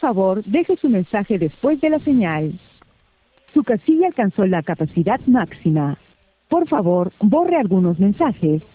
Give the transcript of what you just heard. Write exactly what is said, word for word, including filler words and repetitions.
favor, deje su mensaje después de la señal. Su casilla alcanzó la capacidad máxima. Por favor, borre algunos mensajes